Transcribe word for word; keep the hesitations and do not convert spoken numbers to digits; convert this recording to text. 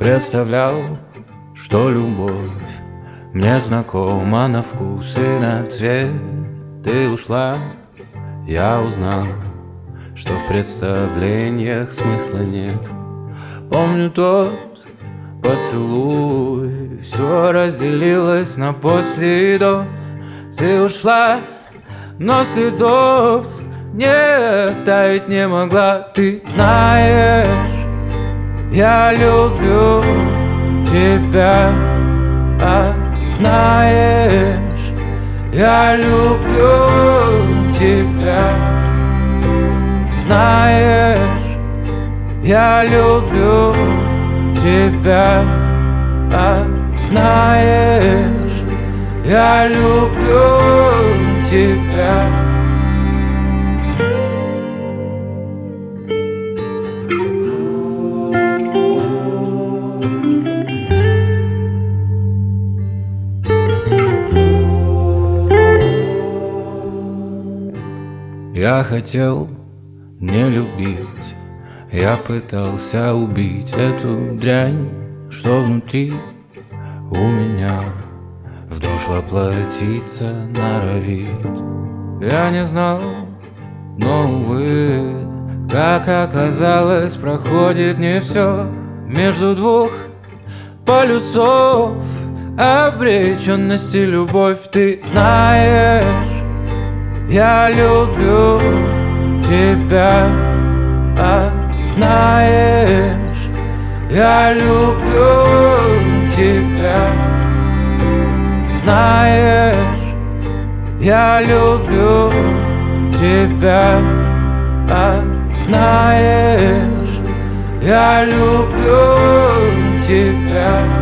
Представлял, что любовь мне знакома на вкус и на цвет. Ты ушла, я узнал, что в представлениях смысла нет. Помню тот поцелуй, все разделилось на после и до. Ты ушла, но следов не оставить не могла. Ты знаешь, я люблю тебя, а знаешь, я люблю тебя. Знаешь, я люблю тебя, а знаешь, я люблю тебя. Я хотел не любить, я пытался убить эту дрянь, что внутри у меня в душ воплотиться норовит. Я не знал, но, увы, как оказалось, проходит не все между двух полюсов обреченности. Любовь, ты знаешь, я люблю тебя, а знаешь, я люблю тебя. Знаешь, я люблю тебя, а знаешь, я люблю тебя.